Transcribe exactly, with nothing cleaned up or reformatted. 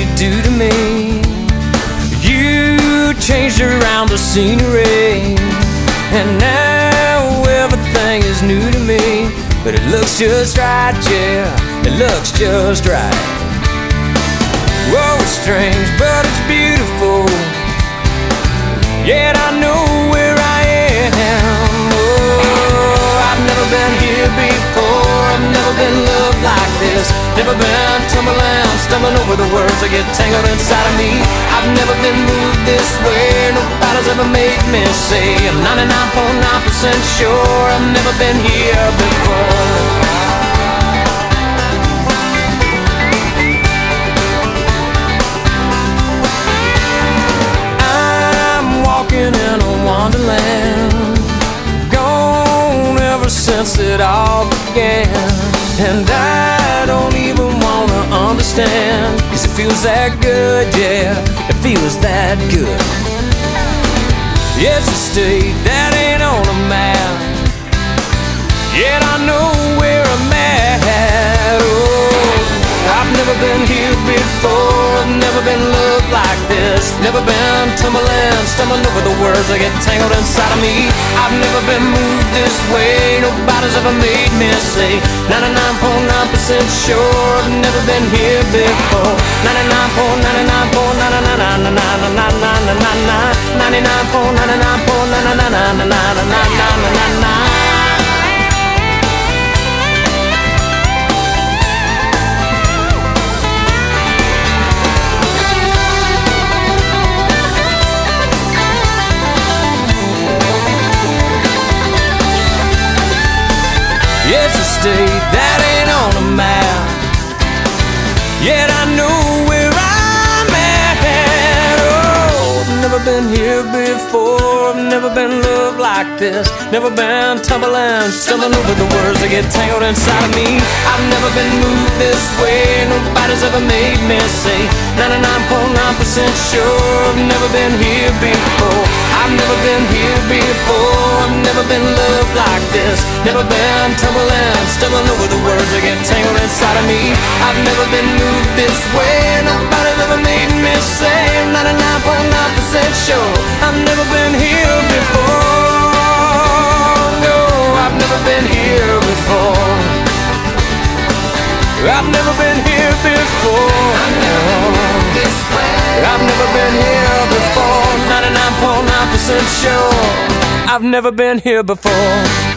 you do to me. You changed around the scenery, and now everything is new to me. But it looks just right, yeah, it looks just right. Whoa, it's strange, but it's beautiful. Yet I know where I am. Oh, I've never been here before. I've never been loved like this. Never been tumbling, stumbling over the words that get tangled inside of me. I've never been moved this way. Nobody's ever made me say I'm ninety-nine point nine percent sure I've never been here before. In a wonderland, gone ever since it all began. And I don't even wanna understand, 'cause it feels that good, yeah, it feels that good. It's a state that ain't on a map, yet I know where I'm at. Oh, I've never been here before. I've never been loved like this. Never been tumbling, stumbling over the words that get tangled inside of me. I've never been moved this way. Nobody's ever made me say ninety-nine point nine percent sure I've never been here before. ninety-nine point nine nine point nine nine nine nine nine nine nine nine ninety-nine point nine nine point nine nine nine nine nine nine nine nine. It's a state that ain't on a map, yet I know where I'm at. Oh, I've never been here before. I've never been loved like this. Never been tumbling, stumbling over the words that get tangled inside of me. I've never been moved this way. Nobody's ever made me say ninety-nine point nine percent sure I've never been here before. I've never been here before. I've never been loved like this. Never been tumbling, stumbling over the words that get tangled inside of me. I've never been moved this way. Nobody's ever made me say I'm ninety-nine point nine percent sure I've never been here before. No, I've never been here before. I've never been here before. I've never moved this way. I've never been here before. ninety-nine point nine percent sure I've never been here before.